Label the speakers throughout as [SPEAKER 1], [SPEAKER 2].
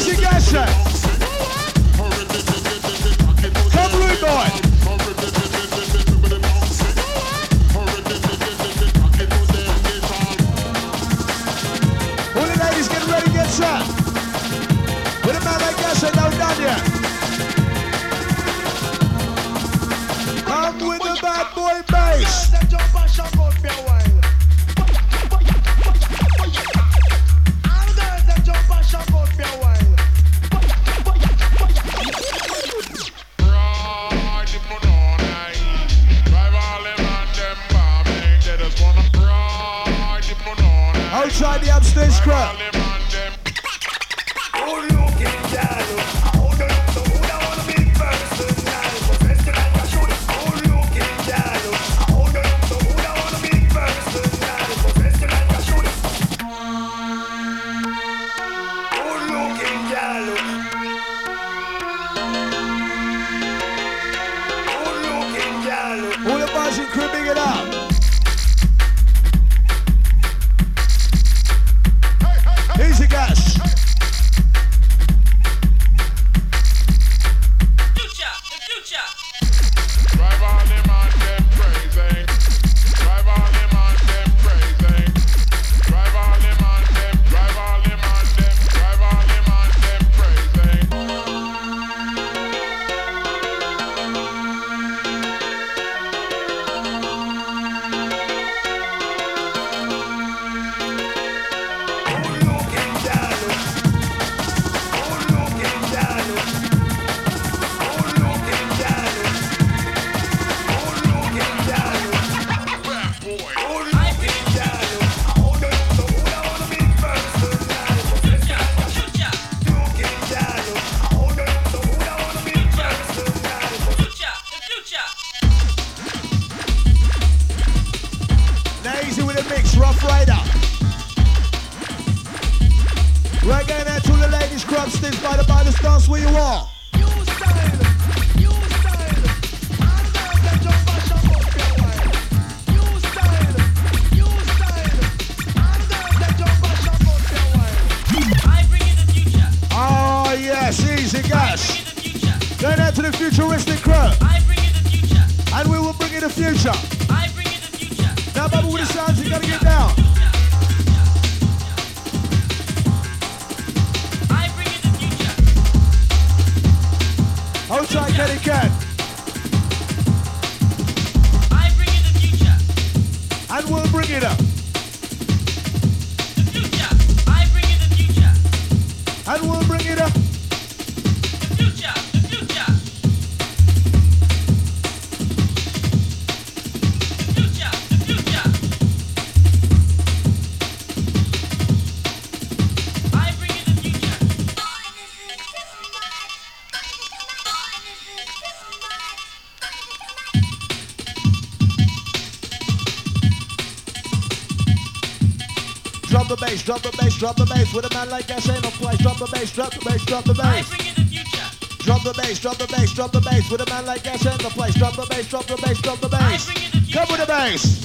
[SPEAKER 1] Easy Gasha. Come rude boy. All the ladies get ready, get set. With a man like Gasha now done yet. Come with the bad boy bass. Outside the upstairs crowd. All the boys and crew, big it up. Easy gas.
[SPEAKER 2] Future, the future.
[SPEAKER 3] Drive all them on them crazy. Drive all them on them crazy. Drive all them on them. Drive all them on them. Drive all them on them crazy.
[SPEAKER 1] Rough Rider. We're going out to the ladies' crop sticks by the dance where you are. Oh yes, easy gas. Going out to the futuristic crowd. And we will bring you the future. Now, Bubba, with the sounds, you gotta get down. Hold tight, Kenny Cat. And we'll bring it up. And we'll bring it up. Drop the bass, drop the bass, drop the bass. With a man like that, ain't no place. Drop the bass, drop the bass, drop the bass. Drop the bass, drop the bass, drop the bass. With a man like that, ain't no place. Drop the bass, drop the bass, drop the bass. Come with the bass.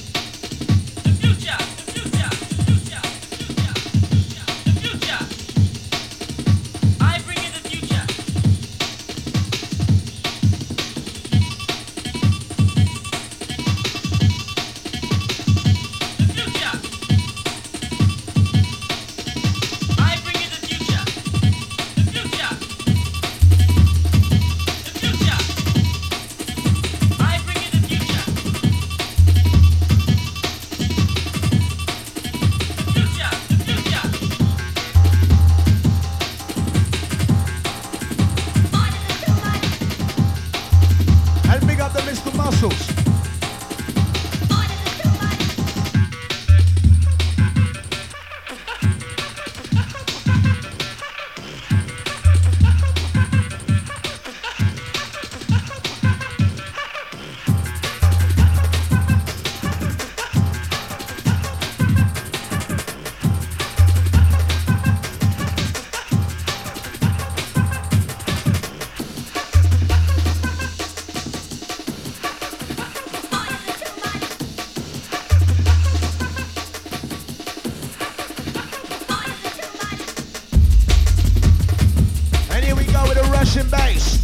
[SPEAKER 1] smashing bass.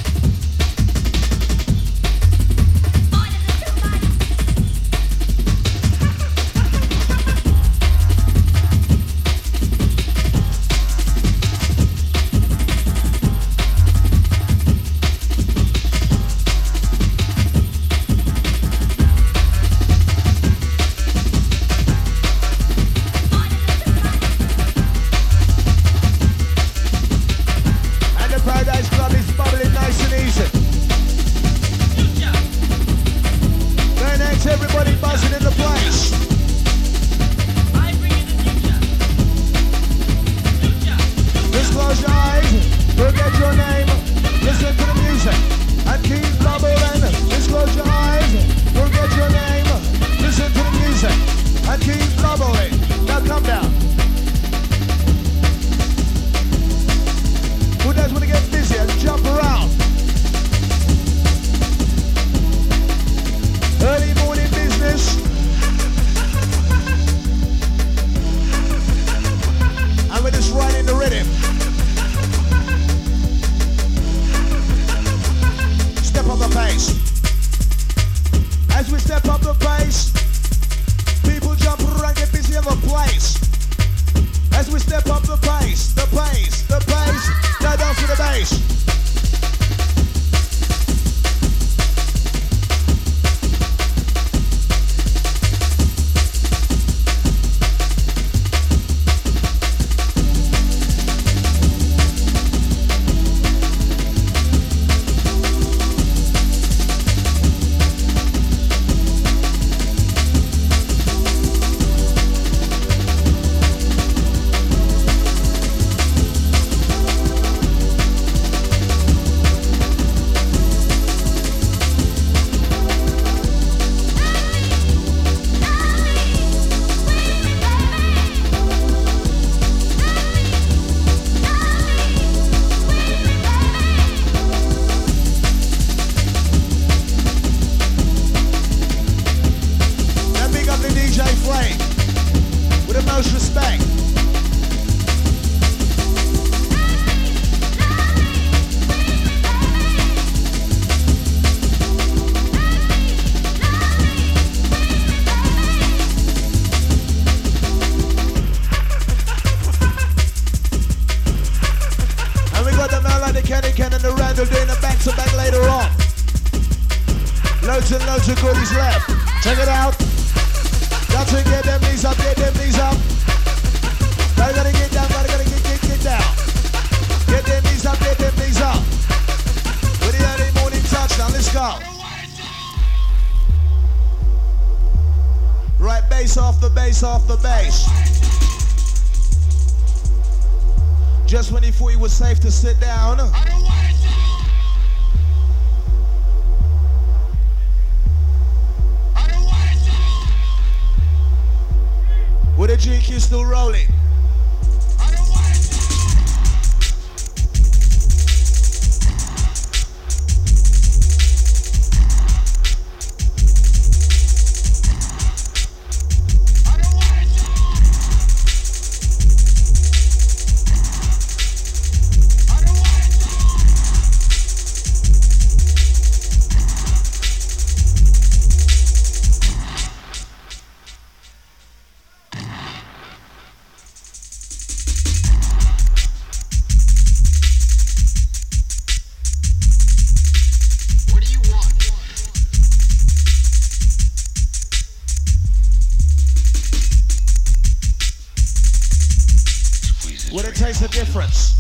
[SPEAKER 1] Loads of goodies left. Check it out. Got to get them knees up, get them knees up. Gotta get down, gotta get down. Get them knees up, get them knees up. With the early morning touch, now let's go. Right, bass off the bass, off the bass. Just when he thought he was safe to sit down. With a GQ still rolling. Would it taste a difference?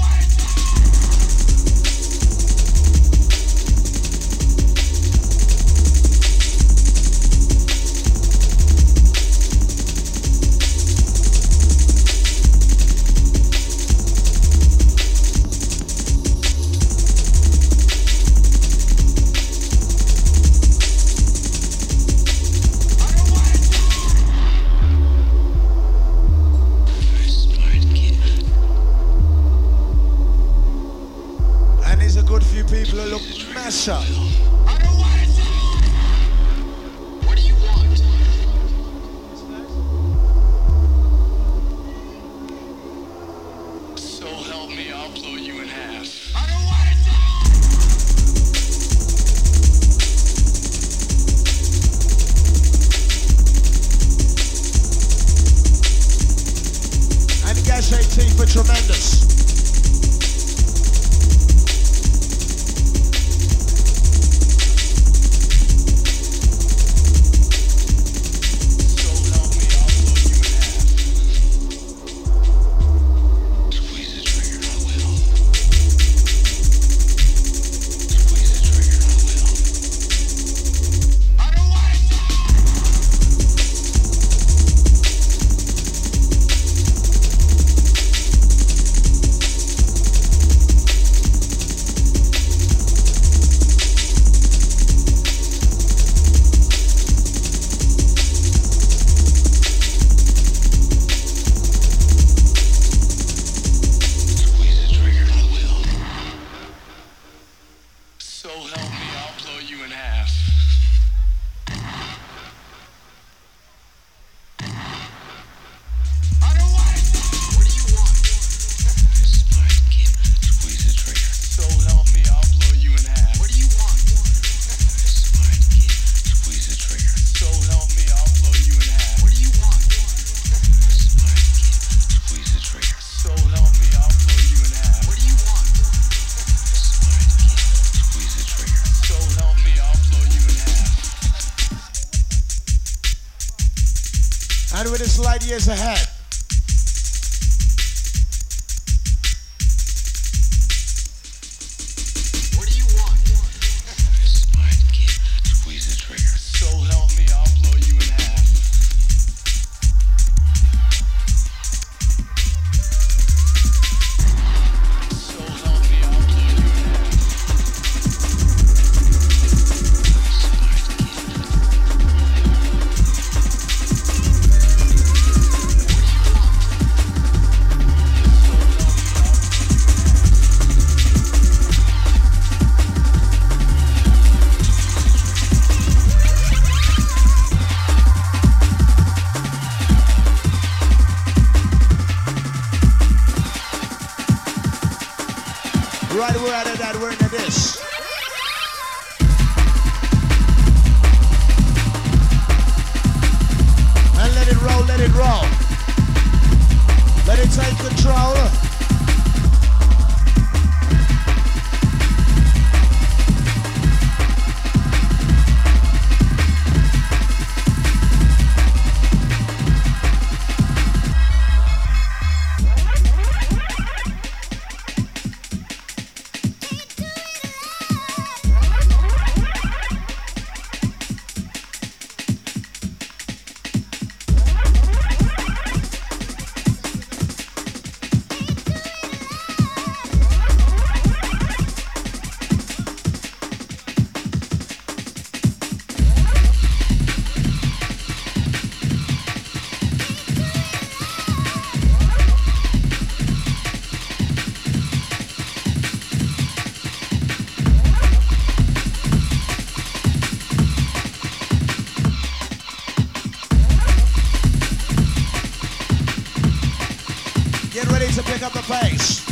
[SPEAKER 1] People who look mash up.
[SPEAKER 3] I don't want it. What do you want? So help me, I'll blow you in half. I don't want it.
[SPEAKER 1] tremendous. Light years ahead.
[SPEAKER 3] What do you want? Smart kid, squeeze the trigger. So help me, I'll blow you in half. So help me, I'll blow you in half. Smart
[SPEAKER 1] Right, we're out of that, we're into this. And let it roll, let it roll. Let it take control. To pick up the pace.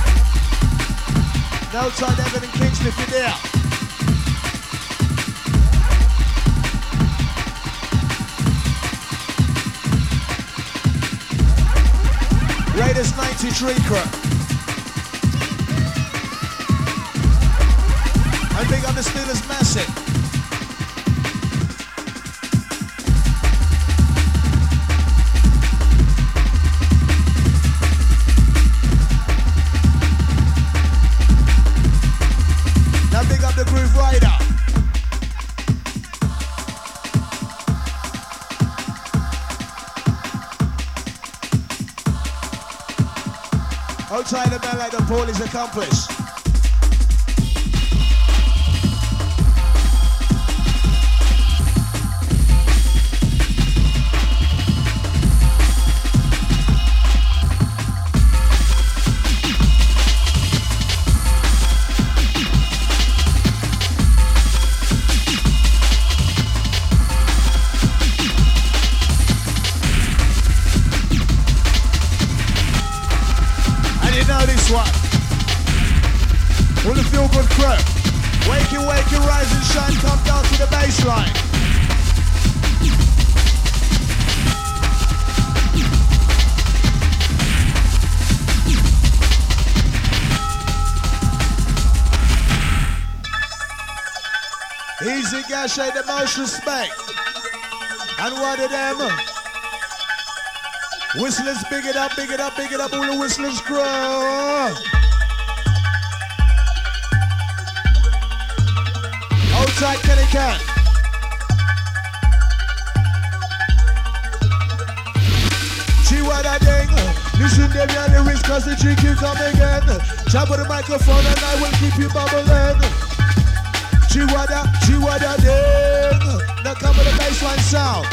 [SPEAKER 1] No time, Evan and Kingston, if you're there. Raiders 93 crew. And big up the Steelers massive. The Groove Rider. Outside the man like the police accomplice. One. With the feel good crew. Wake you, rise and shine, come down to the baseline. Easy Gas, show the most respect. And one of them, whistlers, big it up, big it up, big it up, all the whistlers crew. Hold tight, Kenny Can. Chihuahua ding, listen them your lyrics cause the drink you come again. Jump on the microphone and I will keep you bubbling. Chihuahua ding, now come with the bassline sound.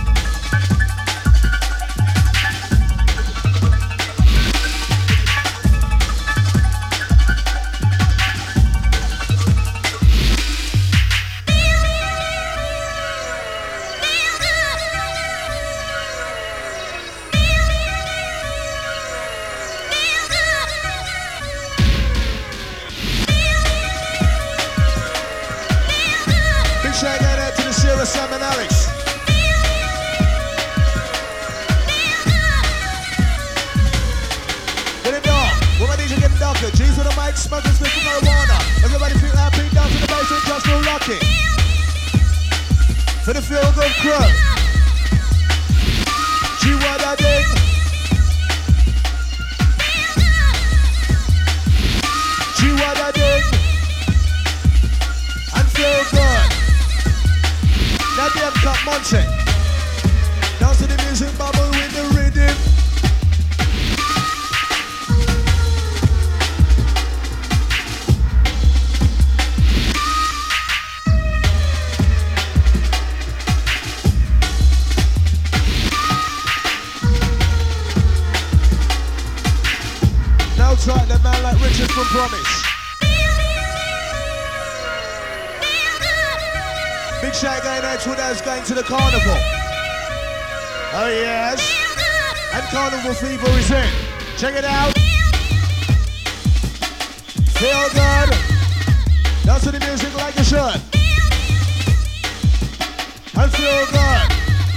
[SPEAKER 1] Sam and Alex. Get it dark. Woman needs to get darker. G's with the mic, smoking, sniffing marijuana. Everybody feel happy, down to the bass and just go rock it. For the feel good crew. G-Wada ding. G-Wada ding. And feel good. Now damn cut Monte. Dance to the music, bubble with the rhythm. Now try the man like Richard from Promise. Big shout going out to those going to the carnival. Oh yes. And carnival fever is in. Check it out. Feel good. Dance to the music like you should. And feel good.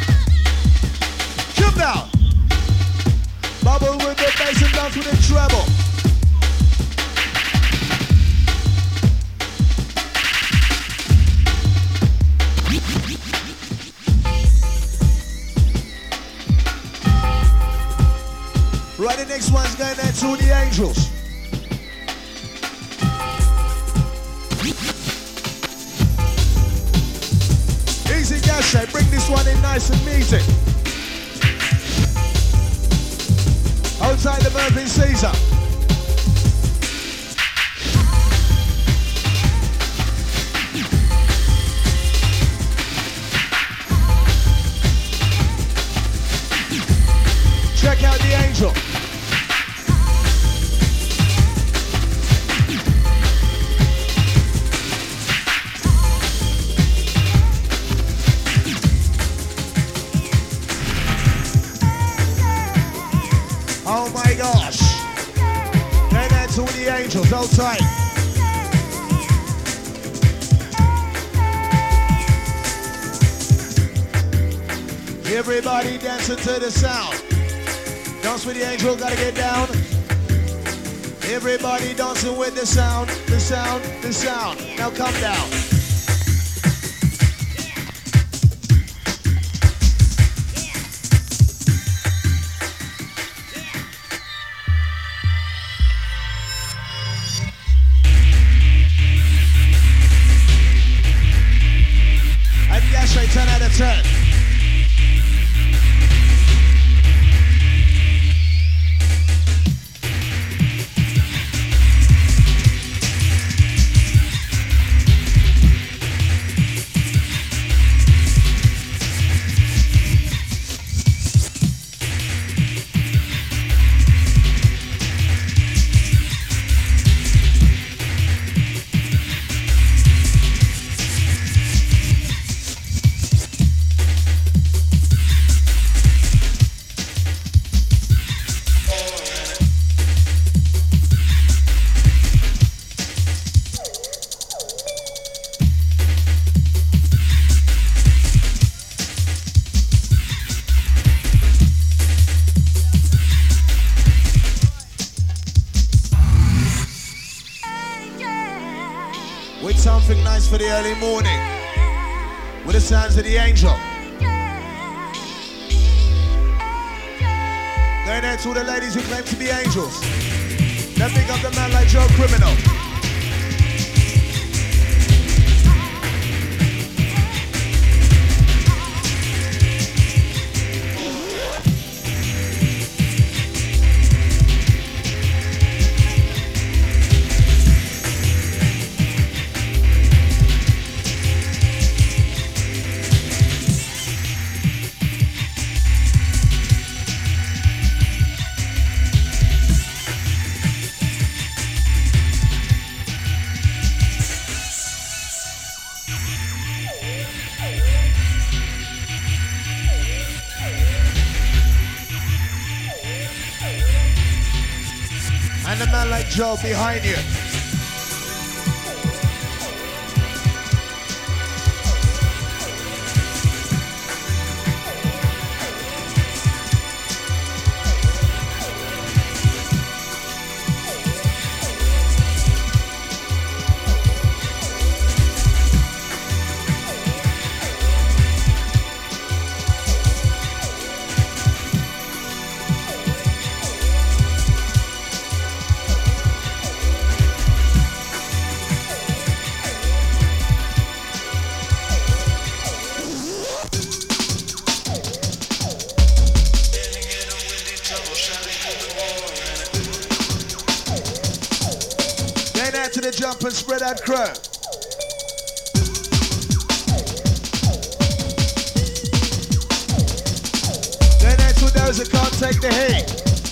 [SPEAKER 1] Come down. Bubble with the bass and dance with the treble. Right, the next one's going out to the Angels. Easy Gas shape, bring this one in nice and meaty. Outside the Murphy Caesar. Check out the Angel. Oh my gosh. Going out to all the Angels, hold tight. Everybody dancing to the sound. Dance with the Angel, gotta get down. Everybody dancing with the sound, the sound, the sound. Now come down. And Yashay, 10 out of 10. With something nice for the early morning. with the sounds of the angel. Going out to all the ladies who claim to be angels. Then big up the man like Joe Criminal. And a man like Joe behind you. To the jump and spread that crowd. Then that's for those that can't take the heat.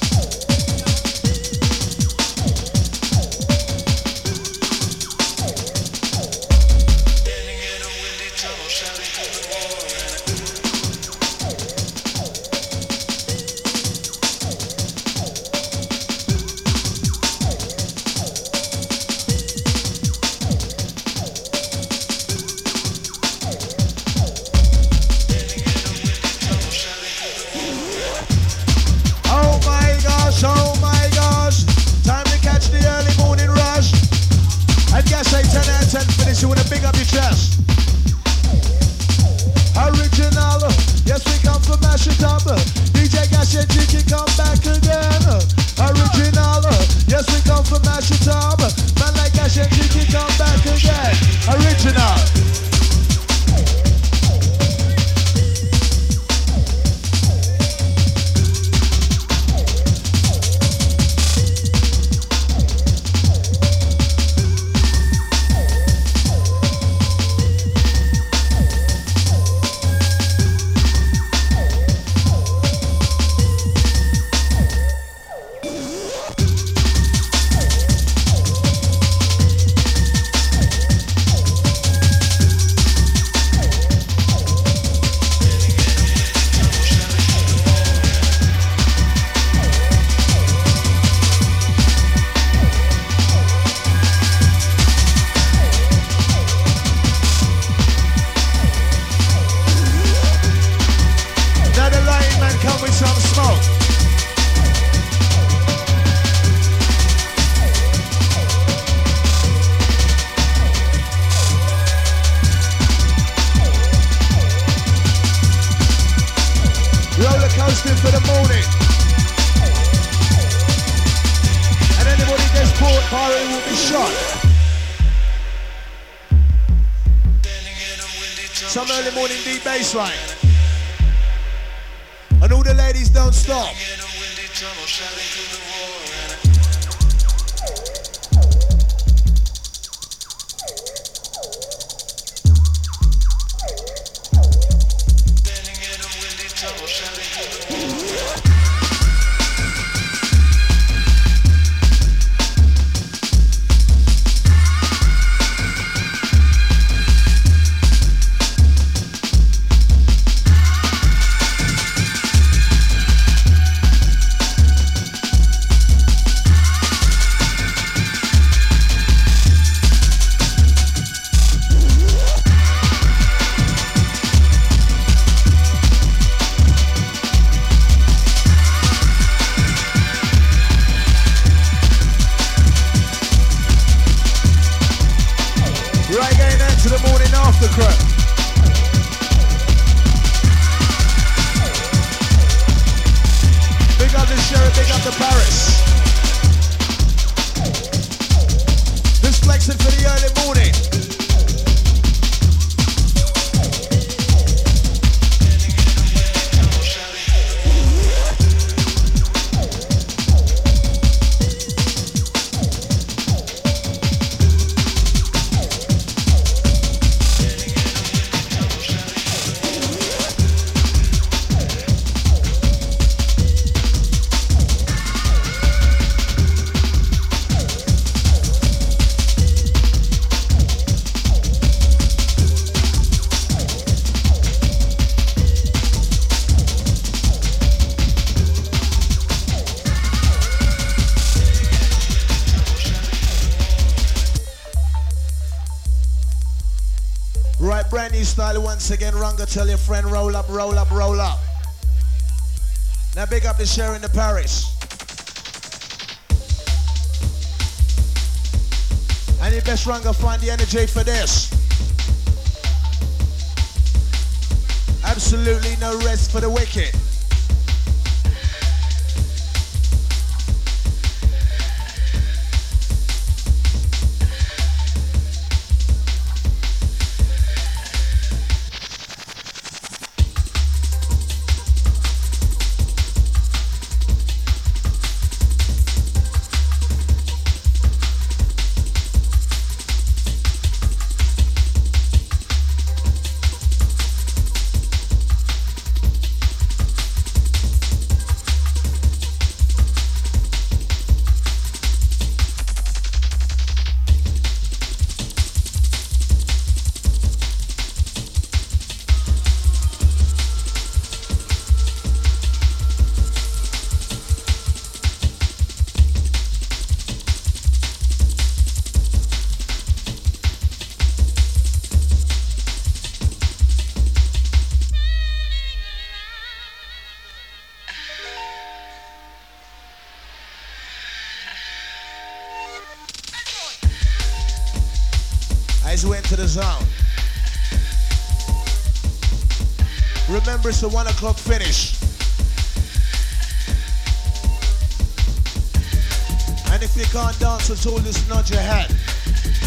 [SPEAKER 1] You wanna big up your chest. Original, yes we come from mash it up. DJ Gash and Jiggy come back again. Original, yes we come from mash it up. Man like Gash and Jiggy come back again. Original. For the morning. And anybody gets caught, party will be shot. Some early morning deep bass line. And all the ladies don't stop. Right, going out to the morning after crowd. the Paris. This flexing for the early morning. Brand new style once again. Runga, tell your friend, roll up, roll up, roll up. Now big up the share in the Paris. And you best Runga find the energy for this. Absolutely no rest for the wicked. As we enter the zone. Remember, it's a 1 o'clock finish. And if you can't dance at all, just nod your head.